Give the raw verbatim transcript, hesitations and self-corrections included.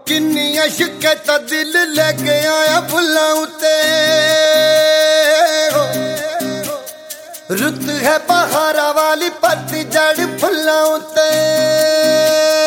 किन्नियां शिकैतां दिल लेके आया फुल्लां उत्ते। रुत है बहारा वाली पतझड़ फुल्लां उत्ते।